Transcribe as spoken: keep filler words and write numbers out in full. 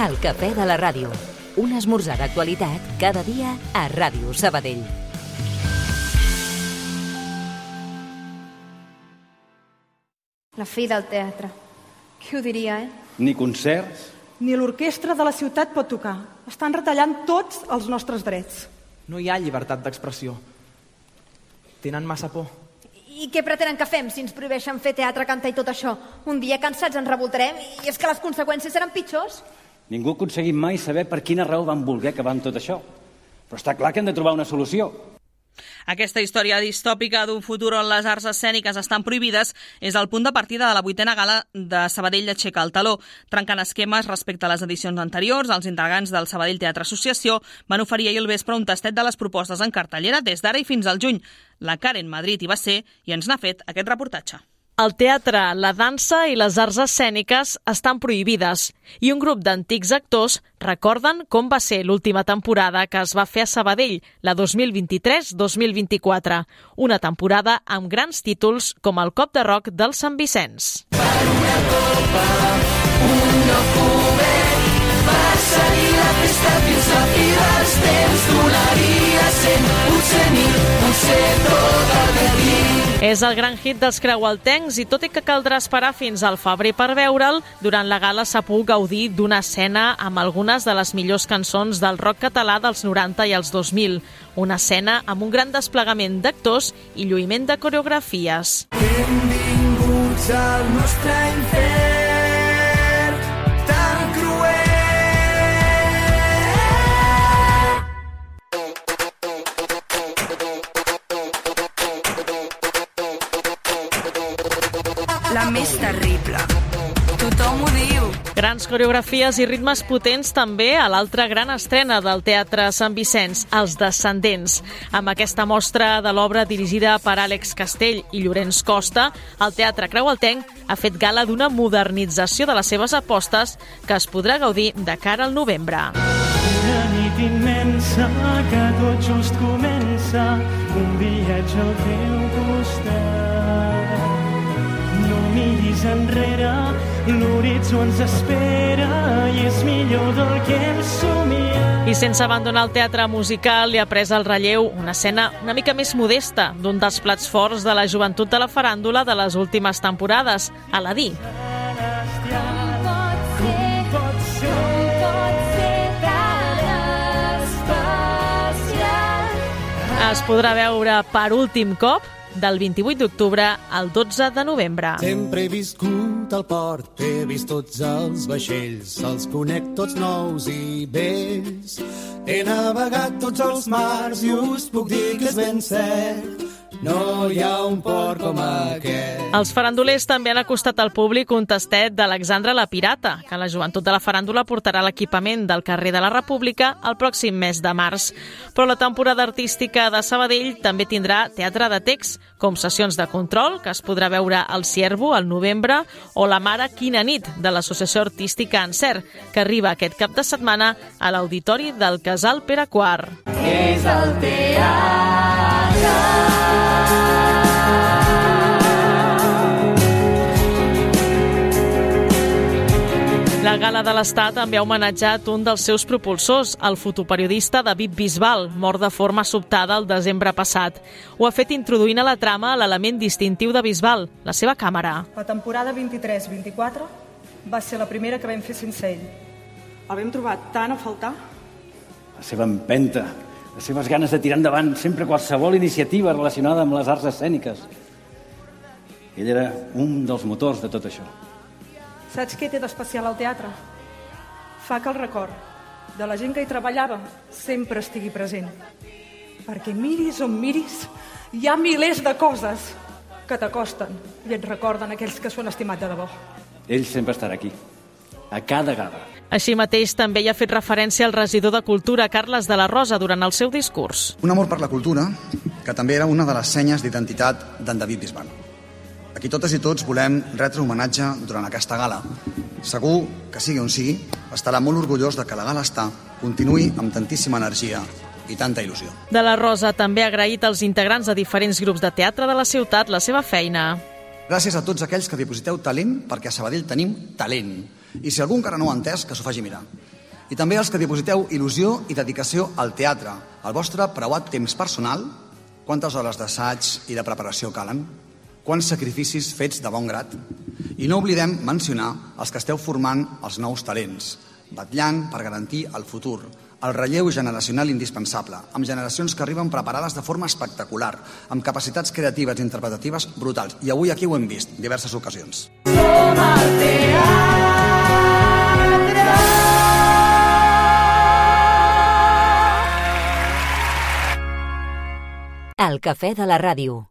El cafè de la ràdio. Un esmorzar d'actualitat cada dia a Ràdio Sabadell. La fi del teatre. Qui ho diria, eh? Ni concerts. Ni l'orquestra de la ciutat pot tocar. Estan retallant tots els nostres drets. No hi ha llibertat d'expressió. Tenen massa por. I què pretenen que fem si ens prohibeixen fer teatre, cantar i tot això? Un dia cansats ens revoltarem i és que les conseqüències seran pitjors. Ningú ha aconseguit mai saber per quina raó van voler acabar amb tot això. Però està clar que hem de trobar una solució. Aquesta història distòpica d'un futur on les arts escèniques estan prohibides és el punt de partida de la vuitena gala de Sabadell aixeca el taló. Trencant esquemes respecte a les edicions anteriors, els integrants del Sabadell Teatre Associació van oferir ahir al vespre un tastet de les propostes en cartellera des d'ara i fins al juny. La Karen Madrid hi va ser i ens n'ha fet aquest reportatge. El teatre, la dansa i les arts escèniques estan prohibides i un grup d'antics actors recorden com va ser l'última temporada que es va fer a Sabadell, la dos mil vint-i-tres dos mil vint-i-quatre, una temporada amb grans títols com el Cop de Roc dels Sant Vicenç. Per una copa, un document, va seguir la festa fins a fi dels temps, donaria cent, potser mil, potser tot el que dic. És el gran hit dels creualtencs i tot i que caldrà esperar fins al febrer per veure'l, durant la gala s'ha pogut gaudir d'una escena amb algunes de les millors cançons del rock català dels noranta i els dos mil. Una escena amb un gran desplegament d'actors i lluïment de coreografies. Benvinguts al nostre infern tan cruel. La més terrible. Tothom ho diu. Grans coreografies i ritmes potents també a l'altra gran estrena del Teatre Sant Vicenç, Els Descendents. Amb aquesta mostra de l'obra dirigida per Àlex Castell i Llorenç Costa, el Teatre Creualtenc ha fet gala d'una modernització de les seves apostes que es podrà gaudir de cara al novembre. Una nit immensa que tot just comença, un viatge al teu costat. No miris enrere, l'horitzó ens espera i és millor del que hem somiat. I sense abandonar el teatre musical, li ha pres el relleu una escena una mica més modesta d'un dels plats forts de la joventut de la faràndula de les últimes temporades, Aladí. Es podrà veure per últim cop del vint-i-vuit d'octubre al dotze de novembre. Sempre he viscut al port, he vist tots els vaixells, els conec tots nous i vells. He navegat tots els mars i us puc dir que és ben cert, no hi ha un port com aquest. Els farandulers també han acostat al públic un tastet d'Alexandra la Pirata, que la joventut de la faràndula portarà l'equipament del carrer de la República el pròxim mes de març. Però la temporada artística de Sabadell també tindrà teatre de text, com sessions de control, que es podrà veure al Ciervo al novembre, o La Mare Quina Nit, de l'Associació Artística Encert, que arriba aquest cap de setmana a l'Auditori del Casal Pere quart. És el teatre. La Gala de l'Estat també ha homenatjat un dels seus propulsors, el fotoperiodista David Bisbal, mort de forma sobtada el desembre passat. Ho ha fet introduint a la trama l'element distintiu de Bisbal, la seva càmera. La temporada vint-i-tres vint-i-quatre va ser la primera que vam fer sense ell. El vam trobar tant a faltar. La seva empenta, les seves ganes de tirar endavant sempre qualsevol iniciativa relacionada amb les arts escèniques. Ell era un dels motors de tot això. Saps què té d'especial al teatre? Fa que el record de la gent que hi treballava sempre estigui present. Perquè miris on miris, hi ha milers de coses que t'acosten i et recorden aquells que s'ho han estimat de debò. Ell sempre estarà aquí, a cada gala. Així mateix també hi ha fet referència al regidor de Cultura, Carles de la Rosa, durant el seu discurs. Un amor per la cultura, que també era una de les senyes d'identitat d'en David Bisbal. Aquí totes i tots volem retre homenatge durant aquesta gala. Segur que sigui on sigui, estarà molt orgullós de que la gala està continuï amb tantíssima energia i tanta il·lusió. De la Rosa també ha agraït als integrants de diferents grups de teatre de la ciutat la seva feina. Gràcies a tots aquells que dipositeu talent, perquè a Sabadell tenim talent. I si algú encara no ho ha entès, que s'ho faci mirar. I també els que dipositeu il·lusió i dedicació al teatre, al vostre preuat temps personal. Quantes hores d'assaig i de preparació calen? Quants sacrificis fets de bon grat? I no oblidem mencionar els que esteu formant els nous talents, vetllant per garantir el futur, el relleu generacional indispensable, amb generacions que arriben preparades de forma espectacular, amb capacitats creatives i interpretatives brutals. I avui aquí ho hem vist, diverses ocasions. Som al teatre. El cafè de la ràdio.